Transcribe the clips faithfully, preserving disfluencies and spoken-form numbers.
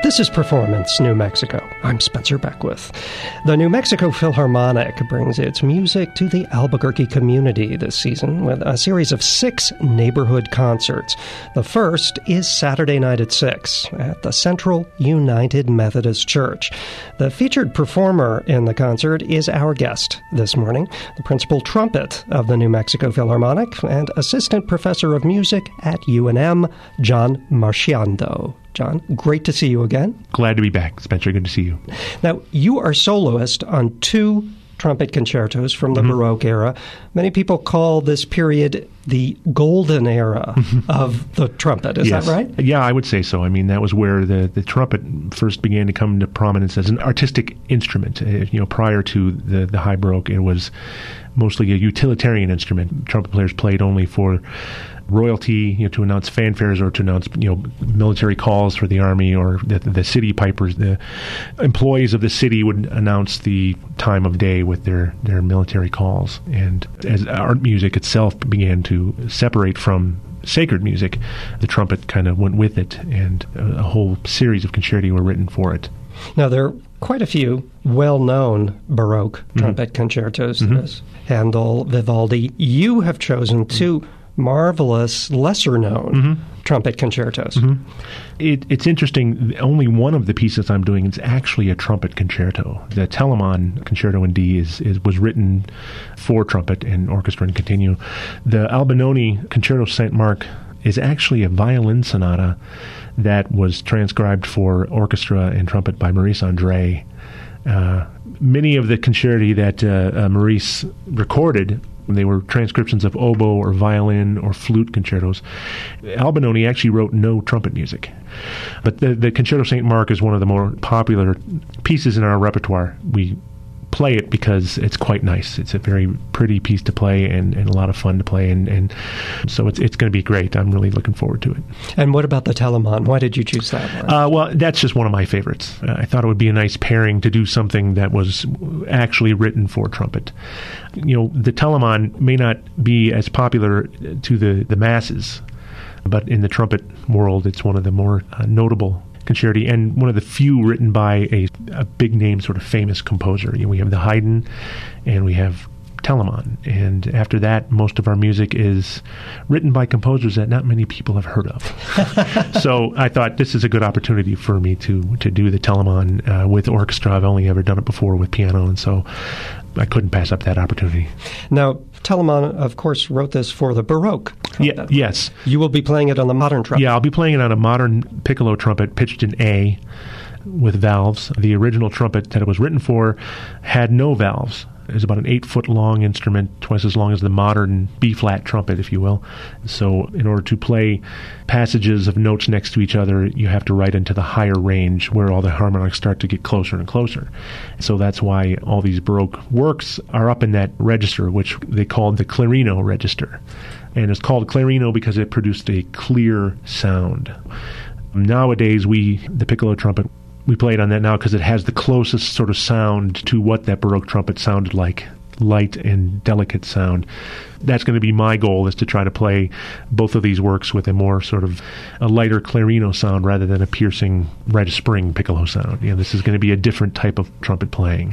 This is Performance New Mexico. I'm Spencer Beckwith. The New Mexico Philharmonic brings its music to the Albuquerque community this season with a series of six neighborhood concerts. The first is Saturday night at six at the Central United Methodist Church. The featured performer in the concert is our guest this morning, the principal trumpet of the New Mexico Philharmonic and assistant professor of music at U N M, John Marchiando. John, great to see you again. Glad to be back, Spencer. Good to see you. Now, you are soloist on two trumpet concertos from the mm-hmm. Baroque era. Many people call this period the golden era of the trumpet. Is yes. that right? Yeah, I would say so. I mean, that was where the, the trumpet first began to come into prominence as an artistic instrument. Uh, you know, prior to the, the High Baroque, it was mostly a utilitarian instrument. Trumpet players played only for royalty, you know, to announce fanfares or to announce, you know, military calls for the army, or the, the city pipers. The employees of the city would announce the time of day with their, their military calls. And as art music itself began to separate from sacred music, the trumpet kind of went with it, and a, a whole series of concerti were written for it. Now, there are quite a few well-known Baroque mm-hmm. trumpet concertos. Mm-hmm. There's Handel, Vivaldi. You have chosen two marvelous, lesser-known mm-hmm. trumpet concertos. Mm-hmm. It, it's interesting. Only one of the pieces I'm doing is actually a trumpet concerto. The Telemann Concerto in D is, is was written for trumpet and orchestra and continuo. The Albinoni Concerto Saint Mark is actually a violin sonata that was transcribed for orchestra and trumpet by Maurice Andre. Uh, many of the concerti that uh, uh, Maurice recorded, they were transcriptions of oboe or violin or flute concertos. Albinoni actually wrote no trumpet music. But the, the Concerto Saint Mark is one of the more popular pieces in our repertoire. We play it because it's quite nice. It's a very pretty piece to play and, and a lot of fun to play, and, and so it's it's going to be great. I'm really looking forward to it. And what about the Telemann? Why did you choose that one? Uh, well, that's just one of my favorites. Uh, I thought it would be a nice pairing to do something that was actually written for trumpet. You know, the Telemann may not be as popular to the, the masses, but in the trumpet world, it's one of the more uh, notable concerti, and one of the few written by a, a big-name sort of famous composer. You know, we have the Haydn, and we have Telemann, and after that, most of our music is written by composers that not many people have heard of. So I thought this is a good opportunity for me to to do the Telemann uh, with orchestra. I've only ever done it before with piano, and so I couldn't pass up that opportunity. Now, Telemann, of course, wrote this for the Baroque trumpet. Yeah, yes. You will be playing it on the modern trumpet. Yeah, I'll be playing it on a modern piccolo trumpet pitched in A with valves. The original trumpet that it was written for had no valves. It was about an eight-foot-long instrument, twice as long as the modern B-flat trumpet, if you will. So in order to play passages of notes next to each other, you have to write into the higher range where all the harmonics start to get closer and closer. So that's why all these Baroque works are up in that register, which they called the Clarino register. And it's called Clarino because it produced a clear sound. Nowadays, we, the piccolo trumpet, we play it on that now because it has the closest sort of sound to what that Baroque trumpet sounded like, light and delicate sound. That's going to be my goal, is to try to play both of these works with a more sort of a lighter clarino sound rather than a piercing Rite of Spring piccolo sound. You know, this is going to be a different type of trumpet playing.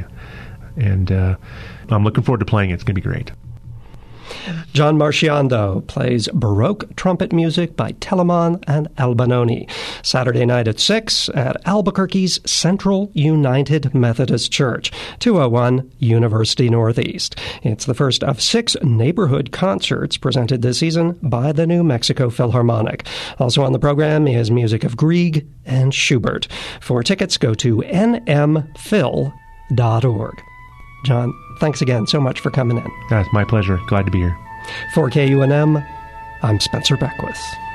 And uh, I'm looking forward to playing it. It's going to be great. John Marchiando plays Baroque trumpet music by Telemann and Albinoni. Saturday night at six at Albuquerque's Central United Methodist Church, two oh one University Northeast. It's the first of six neighborhood concerts presented this season by the New Mexico Philharmonic. Also on the program is music of Grieg and Schubert. For tickets, go to n m phil dot org. John, thanks again so much for coming in. That's my pleasure. Glad to be here. For K U N M, I'm Spencer Beckwith.